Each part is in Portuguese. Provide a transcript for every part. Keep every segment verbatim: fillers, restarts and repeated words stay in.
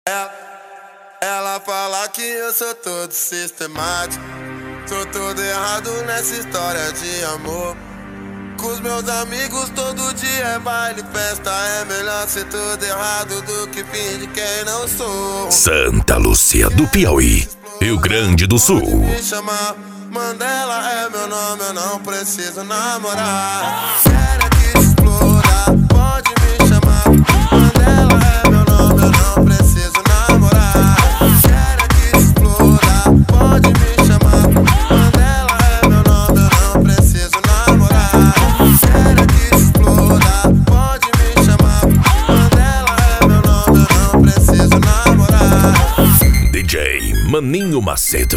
Ela, ela fala que eu sou todo sistemático, sou todo errado nessa história de amor. Com os meus amigos todo dia é baile, festa, é melhor ser tudo errado do que fingir quem não sou. Santa Lúcia do Piauí, Rio Grande do Sul. Pode me chamar, Mandela é meu nome, eu não preciso namorar. Quero que exploda, pode me chamar, Mandela é meu nome, eu não preciso namorar. Quero que exploda, pode me chamar, Mandela é meu nome, eu não preciso namorar. Quero que exploda, pode me chamar, Mandela é meu nome, eu não preciso namorar. D J Maninho Macedo.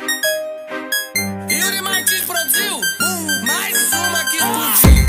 Yuri Martins produziu mais uma que explodiu.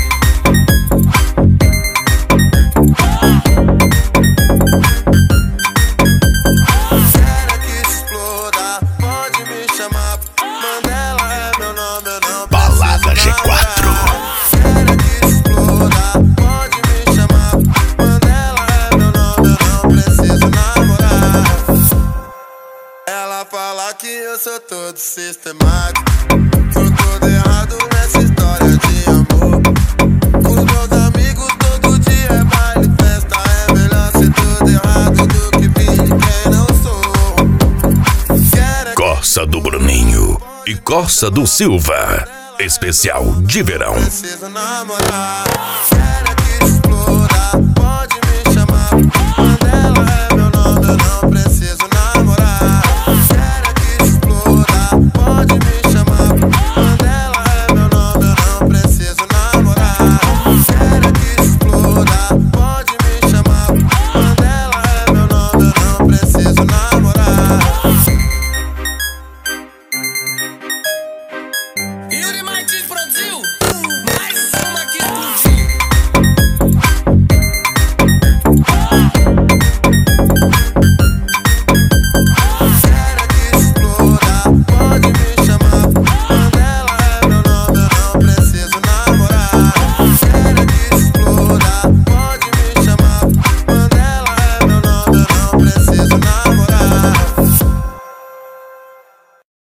Quero que exploda, pode me chamar, Mandela é meu nome, eu não Balada G quatro. Quero que exploda, pode me chamar, Mandela é meu nome, eu não preciso namorar. Ela fala que eu sou todo sistemático, sou todo errado nessa história de amor. Com os meus amigos todo dia é baile, festa, é melhor ser tudo errado do que fingir quem não sou. Quero Corsa do Bruninho e Corsa do Silva. Especial de verão. preciso namorar.